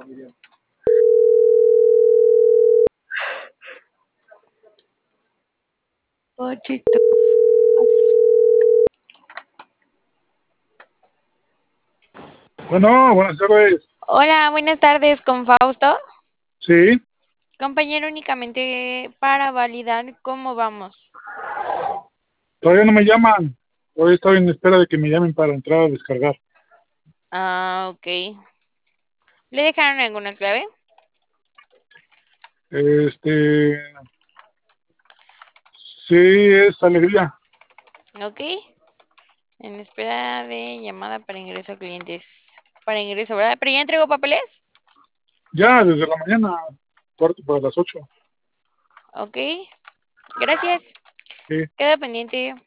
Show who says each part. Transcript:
Speaker 1: Pochito.
Speaker 2: Bueno, buenas tardes.
Speaker 1: Hola, buenas tardes, con Fausto.
Speaker 2: Sí,
Speaker 1: Compañero, únicamente para validar cómo vamos.
Speaker 2: todavía no me llaman. Todavía estoy en espera de que me llamen para entrar a descargar.
Speaker 1: Ah, ok. ¿Le dejaron alguna clave?
Speaker 2: Este, sí, es alegría.
Speaker 1: Ok. En espera de llamada para ingreso a clientes. Para ingreso, ¿verdad? ¿Pero ya entregó papeles?
Speaker 2: Ya desde la mañana, cuarto para las 8.
Speaker 1: Ok. Gracias.
Speaker 2: Sí.
Speaker 1: Queda pendiente.